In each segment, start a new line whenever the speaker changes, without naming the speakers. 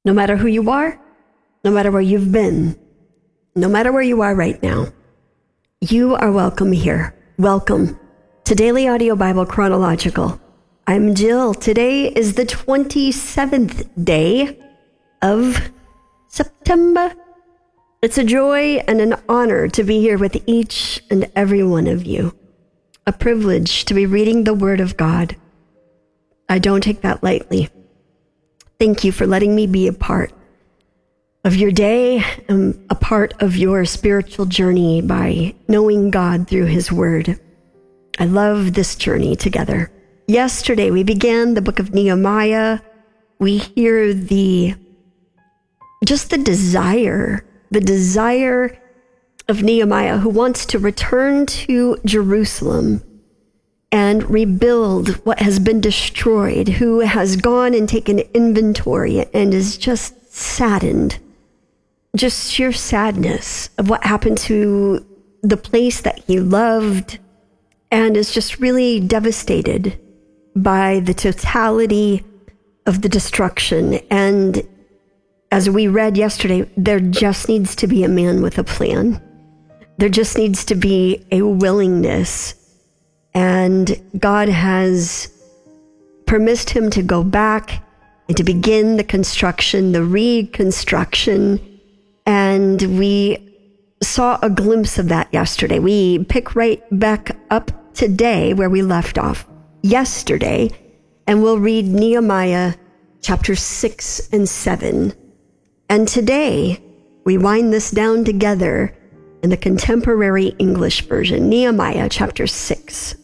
No matter who you are, no matter where you've been, no matter where you are right now, you are welcome here. Welcome to Daily Audio Bible Chronological. I'm Jill. Today is the 27th day of September. It's a joy and an honor to be here with each and every one of you. A privilege to be reading the Word of God. I don't take that lightly. Thank you for letting me be a part of your day and a part of your spiritual journey by knowing God through His Word. I love this journey together. Yesterday, we began the book of Nehemiah. We hear the desire of Nehemiah, who wants to return to Jerusalem and rebuild what has been destroyed, who has gone and taken inventory and is just saddened. Just sheer sadness of what happened to the place that he loved, and is just really devastated by the totality of the destruction. And as we read yesterday, there just needs to be a man with a plan. There just needs to be a willingness. And God has permitted him to go back and to begin the construction, the reconstruction. And we saw a glimpse of that yesterday. We pick right back up today where we left off yesterday, and we'll read Nehemiah chapter 6 and 7. And today we wind this down together in the contemporary English version, Nehemiah chapter 6.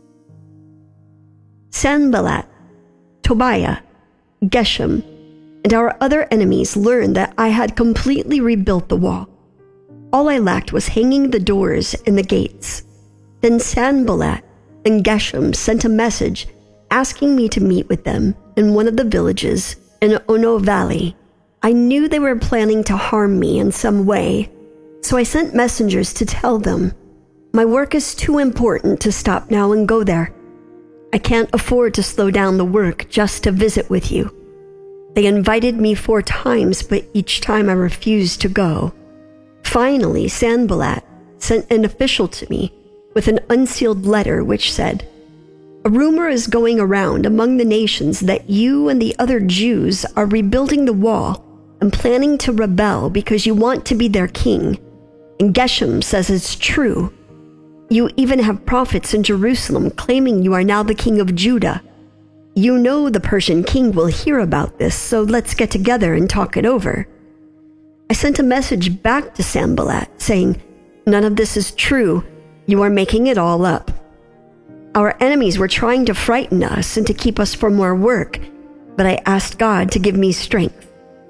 Sanballat, Tobiah, Geshem, and our other enemies learned that I had completely rebuilt the wall. All I lacked was hanging the doors and the gates. Then Sanballat and Geshem sent a message asking me to meet with them in one of the villages in Ono Valley. I knew they were planning to harm me in some way, so I sent messengers to tell them, "My work is too important to stop now and go there. I can't afford to slow down the work just to visit with you." They invited me 4 times, but each time I refused to go. Finally, Sanballat sent an official to me with an unsealed letter which said, "A rumor is going around among the nations that you and the other Jews are rebuilding the wall and planning to rebel because you want to be their king. And Geshem says it's true. You even have prophets in Jerusalem claiming you are now the king of Judah. You know the Persian king will hear about this, so let's get together and talk it over." I sent a message back to Sanballat saying, "None of this is true. You are making it all up. Our enemies were trying to frighten us and to keep us from more work, but I asked God to give me strength."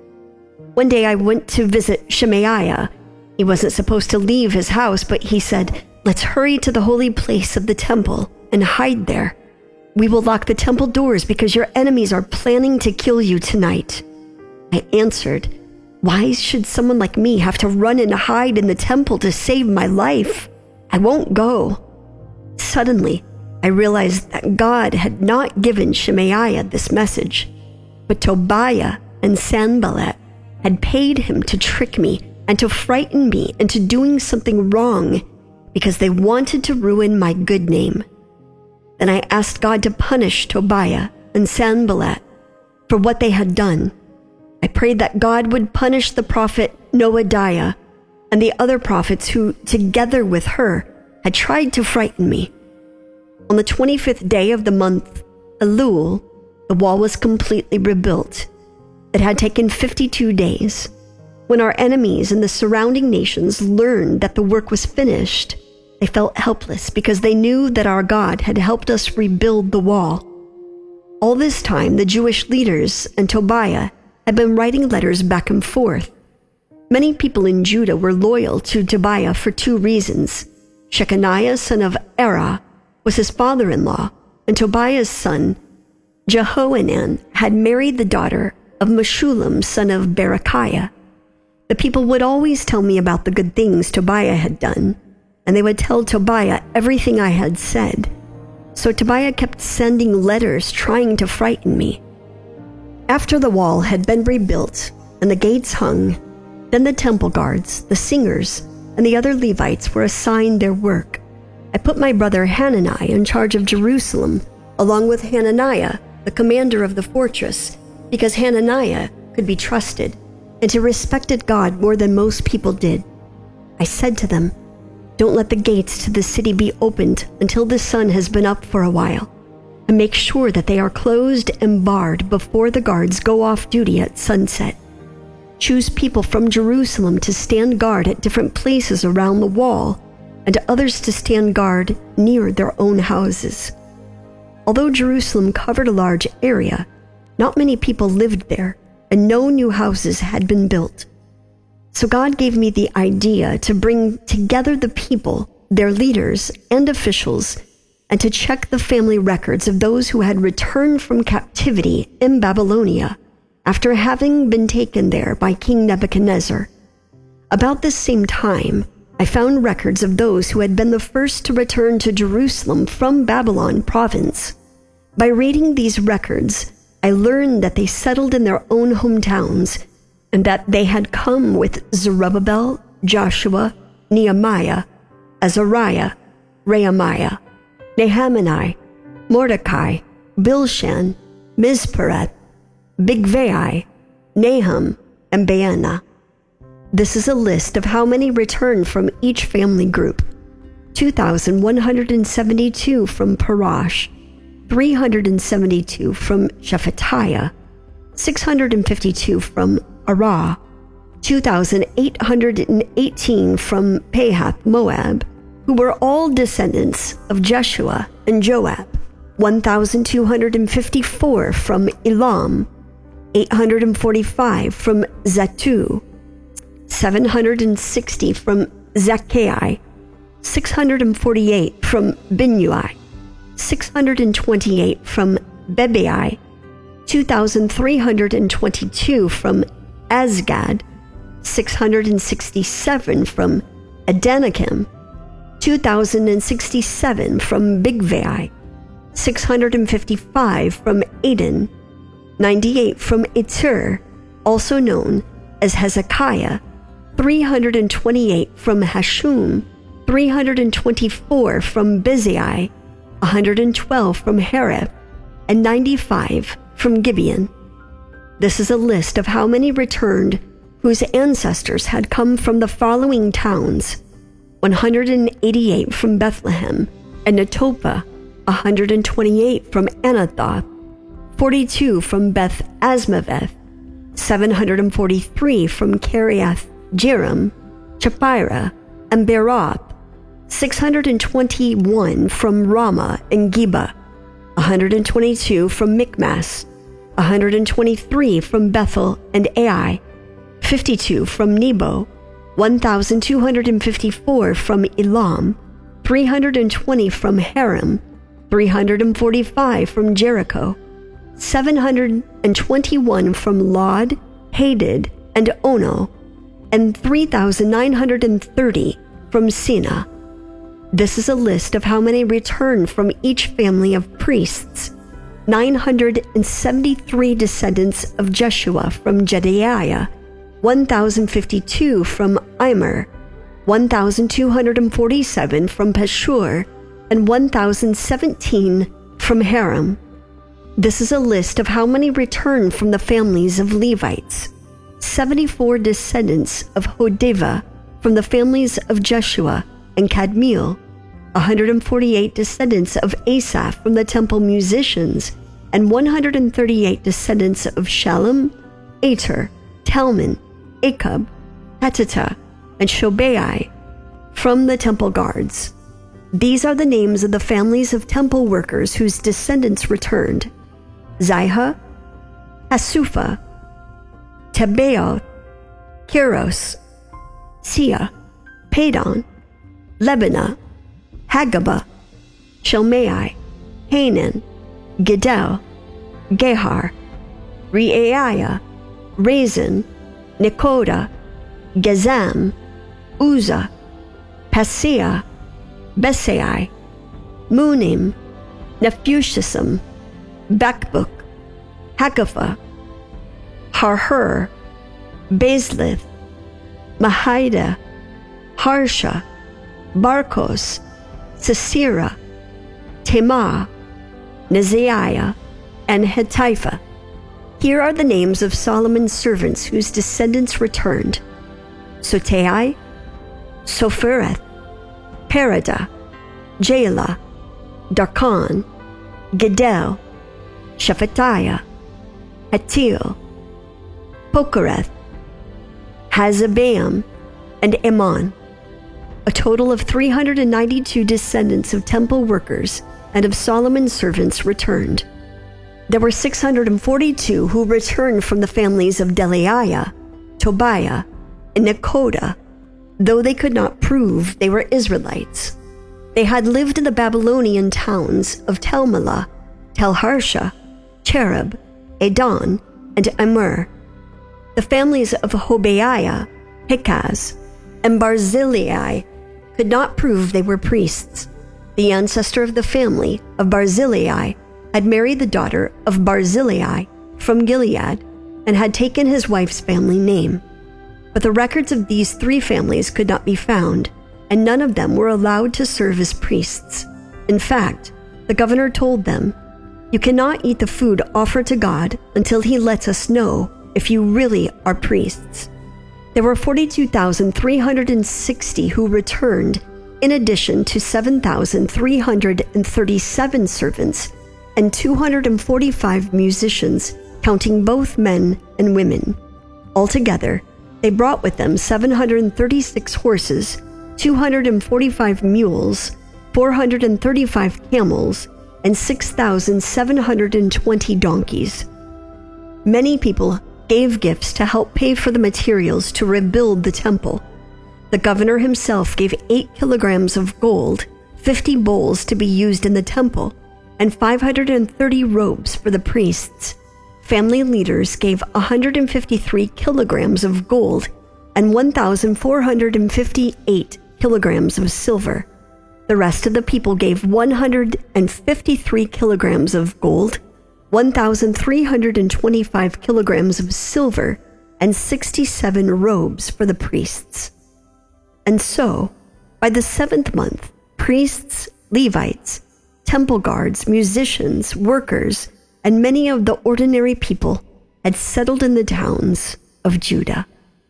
One day I went to visit Shemaiah. He wasn't supposed to leave his house, but he said, "Let's hurry to the holy place of the temple and hide there. We will lock the temple doors because your enemies are planning to kill you tonight." I answered, "Why should someone like me have to run and hide in the temple to save my life? I won't go." Suddenly, I realized that God had not given Shemaiah this message, but Tobiah and Sanballat had paid him to trick me and to frighten me into doing something wrong because they wanted to ruin my good name. Then I asked God to punish Tobiah and Sanballat for what they had done. I prayed that God would punish the prophet Noadiah and the other prophets who, together with her, had tried to frighten me. On the 25th day of the month, Elul, the wall was completely rebuilt. It had taken 52 days. When our enemies in the surrounding nations learned that the work was finished, they felt helpless because they knew that our God had helped us rebuild the wall. All this time, the Jewish leaders and Tobiah had been writing letters back and forth. Many people in Judah were loyal to Tobiah for 2 reasons. Shechaniah, son of Erah, was his father-in-law, and Tobiah's son, Jehohanan, had married the daughter of Meshullam, son of Berechiah. The people would always tell me about the good things Tobiah had done, and they would tell Tobiah everything I had said. So Tobiah kept sending letters trying to frighten me. After the wall had been rebuilt, and the gates hung. Then the temple guards, the singers, and the other Levites were assigned their work. I put my brother Hanani in charge of Jerusalem, along with Hananiah, the commander of the fortress, because Hananiah could be trusted, and he respected God more than most people did. I said to them, "Don't let the gates to the city be opened until the sun has been up for a while, and make sure that they are closed and barred before the guards go off duty at sunset. Choose people from Jerusalem to stand guard at different places around the wall, and others to stand guard near their own houses." Although Jerusalem covered a large area, not many people lived there, and no new houses had been built. So God gave me the idea to bring together the people, their leaders and officials, and to check the family records of those who had returned from captivity in Babylonia after having been taken there by King Nebuchadnezzar. About this same time, I found records of those who had been the first to return to Jerusalem from Babylon province. By reading these records, I learned that they settled in their own hometowns and that they had come with Zerubbabel, Joshua, Nehemiah, Azariah, Rehemiah, Nehemiah, Mordecai, Bilshan, Mizperath, Bigvai, Nahum, and Baana. This is a list of how many returned from each family group: 2,172 from Parash, 372 from Shephatiah, 652 from Arah, 2,818 from Pahath Moab, who were all descendants of Jeshua and Joab, 1,254 from Elam, 845 from Zatu, 760 from Zakkai, 648 from Binnui, 628 from Bebai, 2,322 from Azgad, 667 from Adanakim, 2,067 from Bigvai, 655 from Aden, 98 from Etir, also known as Hezekiah, 328 from Hashum, 324 from Bezai, 112 from Hareph, and 95 from Gibeon. This is a list of how many returned whose ancestors had come from the following towns: 188 from Bethlehem and Netophah, 128 from Anathoth, 42 from Beth Asmaveth, 743 from Kiriath Jearim, Chephirah, and Beeroth, 621 from Ramah and Geba, 122 from Michmas, 123 from Bethel and Ai, 52 from Nebo, 1,254 from Elam, 320 from Haram, 345 from Jericho, 721 from Lod, Hadid, and Ono, and 3,930 from Sina. This is a list of how many returned from each family of priests: 973 descendants of Jeshua from Jedaiah, 1,052 from Immer, 1,247 from Pashur, and 1,017 from Haram. This is a list of how many returned from the families of Levites: 74 descendants of Hodeva from the families of Jeshua and Kadmiel, 148 descendants of Asaph from the temple musicians, and 138 descendants of Shalom, Ater, Talmon, Akub, Hatita, and Shobai from the temple guards. These are the names of the families of temple workers whose descendants returned: Ziha, Hasupha, Tabaoth, Keros, Sia, Padon, Lebanah, Hagabah, Shelmai, Hanan, Gidel, Gehar, Reaiah, Rezin, Nekoda, Gazam, Uzzah, Paseah, Besai, Munim, Nephushism, Bakbuk, Hakapha, Harhur, Bezlith, Mahida, Harsha, Barkos, Sisera, Tema, Neziah, and Hatipha. Here are the names of Solomon's servants whose descendants returned: Sotai, Sophereth, Perida, Jaela, Darkon, Gedel, Shephatiah, Hatil, Pokereth, Hazabaim, and Eman. A total of 392 descendants of temple workers and of Solomon's servants returned. There were 642 who returned from the families of Delaiah, Tobiah, and Nekoda, though they could not prove they were Israelites. They had lived in the Babylonian towns of Tel-Melah, Tel-Harsha, Cherub, Adon, and Amur. The families of Hobaiah, Hikaz, and Barzillai could not prove they were priests. The ancestor of the family of Barzillai had married the daughter of Barzillai from Gilead and had taken his wife's family name. But the records of these three families could not be found, and none of them were allowed to serve as priests. In fact, the governor told them, "You cannot eat the food offered to God until he lets us know if you really are priests." There were 42,360 who returned, in addition to 7,337 servants and 245 musicians, counting both men and women. Altogether, they brought with them 736 horses, 245 mules, 435 camels, and 6,720 donkeys. Many people gave gifts to help pay for the materials to rebuild the temple. The governor himself gave 8 kilograms of gold, 50 bowls to be used in the temple, and 530 robes for the priests. Family leaders gave 153 kilograms of gold and 1,458 kilograms of silver. The rest of the people gave 153 kilograms of gold, 1,325 kilograms of silver, and 67 robes for the priests. And so, by the 7th month, priests, Levites, temple guards, musicians, workers, and many of the ordinary people had settled in the towns of Judah.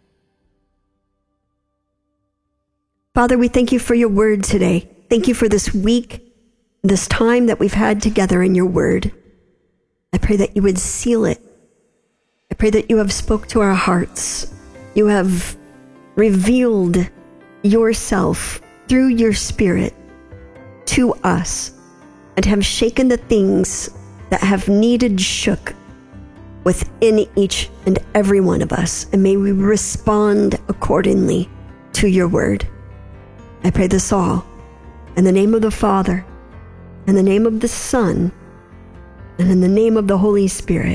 Father, we thank you for your word today. Thank you for this week, this time that we've had together in your word. I pray that you would seal it. I pray that you have spoke to our hearts. You have revealed yourself through your Spirit to us and have shaken the things that have needed shook within each and every one of us. And may we respond accordingly to your word. I pray this all in the name of the Father, in the name of the Son, and in the name of the Holy Spirit.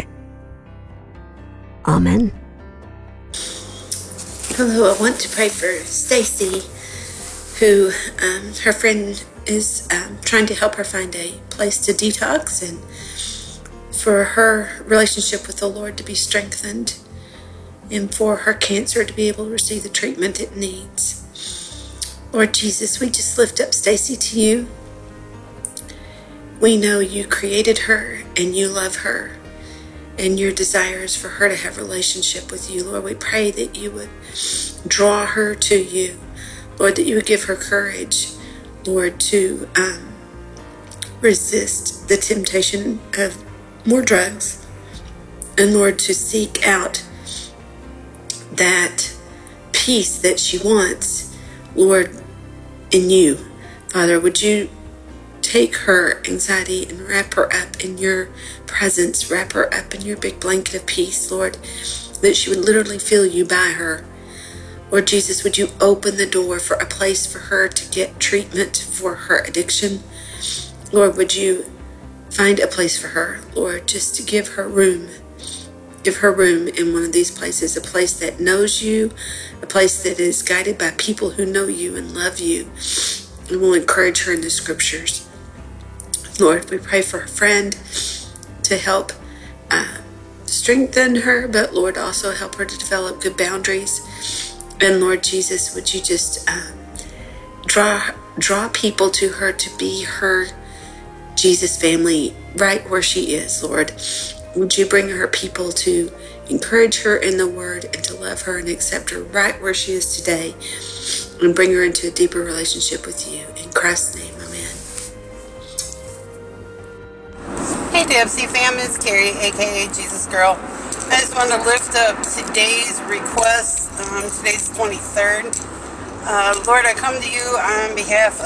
Amen.
Hello, I want to pray for Stacy, who her friend is trying to help her find a place to detox and for her relationship with the Lord to be strengthened and for her cancer to be able to receive the treatment it needs. Lord Jesus, we just lift up Stacy to you. We know you created her and you love her and your desire is for her to have a relationship with you. Lord, we pray that you would draw her to you. Lord, that you would give her courage, Lord, to resist the temptation of more drugs and, Lord, to seek out that peace that she wants, Lord, in you. Father, would you take her anxiety and wrap her up in your presence, wrap her up in your big blanket of peace, Lord, that she would literally feel you by her. Lord Jesus, would you open the door for a place for her to get treatment for her addiction? Lord, would you find a place for her, Lord, just to give her room. Give her room in one of these places, a place that knows you, a place that is guided by people who know you and love you, and will encourage her in the scriptures. Lord, we pray for a friend to help strengthen her, but Lord, also help her to develop good boundaries. And Lord Jesus, would you just draw people to her to be her Jesus family right where she is, Lord. Would you bring her people to encourage her in the word and to love her and accept her right where she is today and bring her into a deeper relationship with you. In Christ's name, amen.
Hey DFC fam, it's Carrie, aka Jesus Girl. I just want to lift up today's request. Today's 23rd. Lord, I come to you on behalf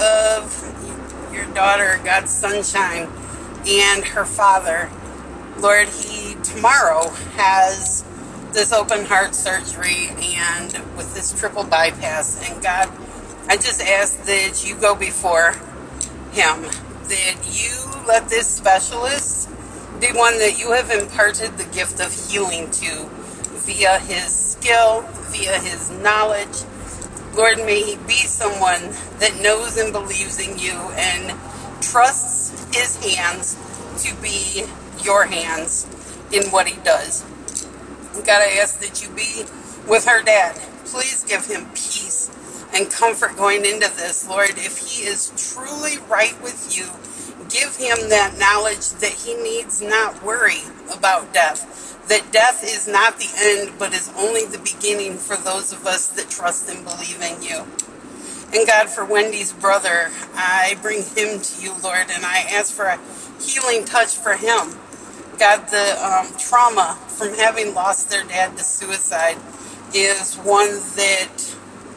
of your daughter, God's Sunshine, and her father. Lord, he tomorrow has this open heart surgery and with this triple bypass. And God, I just ask that you go before him, that you let this specialist be one that you have imparted the gift of healing to via his skill, via his knowledge. Lord, may he be someone that knows and believes in you and trusts his hands to be your hands in what he does. God, I ask that you be with her dad. Please give him peace and comfort going into this, Lord. If he is truly right with you, give him that knowledge that he needs not worry about death. That death is not the end, but is only the beginning for those of us that trust and believe in you. And God, for Wendy's brother, I bring him to you, Lord, and I ask for a healing touch for him. God, the trauma from having lost their dad to suicide is one that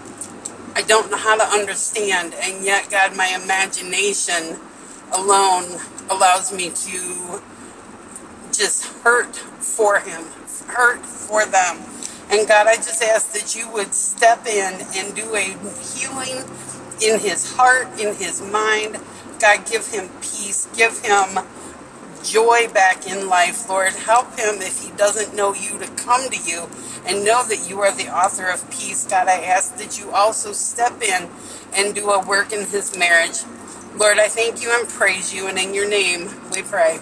I don't know how to understand, and yet, God, my imagination alone allows me to just hurt for him, hurt for them. And God, I just ask that you would step in and do a healing in his heart, in his mind. God, give him peace, give him joy back in life, Lord. Help him, if he doesn't know you, to come to you and know that you are the author of peace. God, I ask that you also step in and do a work in his marriage. Lord, I thank you and praise you, and in your name we pray.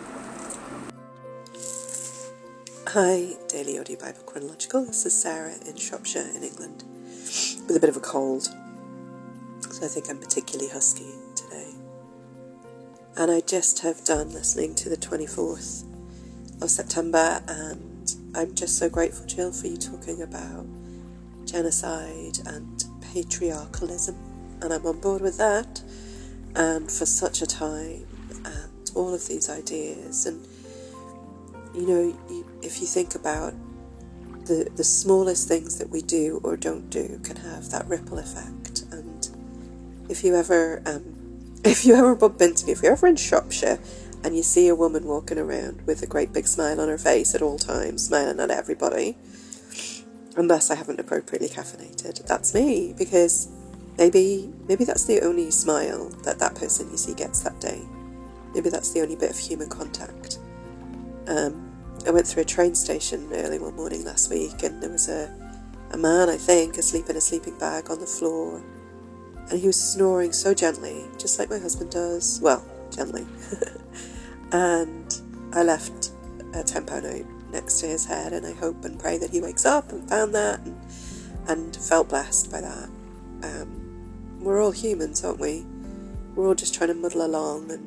Hi, Daily Audio Bible Chronological. This is Sarah in Shropshire in England with a bit of a cold, so I think I'm particularly husky today. And I just have done listening to the 24th of September, and I'm just so grateful, Jill, for you talking about genocide and patriarchalism, and I'm on board with that, and for such a time, and all of these ideas. And you know, if you think about the smallest things that we do or don't do can have that ripple effect. And if you ever bump into me, if you're ever in Shropshire and you see a woman walking around with a great big smile on her face at all times, smiling at everybody, unless I haven't appropriately caffeinated, that's me, because maybe that's the only smile that person you see gets that day. Maybe that's the only bit of human contact. I went through a train station early one morning last week, and there was a man, I think, asleep in a sleeping bag on the floor, and he was snoring so gently, just like my husband does. Well, gently. And I left a £10 note next to his head, and I hope and pray that he wakes up and found that, and felt blessed by that. We're all humans, aren't we? We're all just trying to muddle along and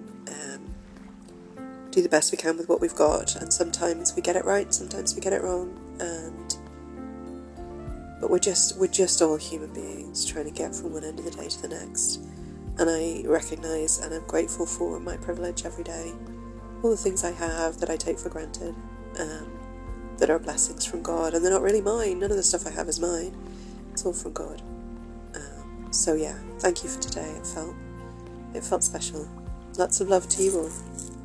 do the best we can with what we've got, and sometimes we get it right, sometimes we get it wrong, but we're just all human beings trying to get from one end of the day to the next. And I recognise and I'm grateful for my privilege every day, all the things I have that I take for granted, that are blessings from God, and they're not really mine. None of the stuff I have is mine, it's all from God. So yeah, thank you for today. It felt special. Lots of love to you all.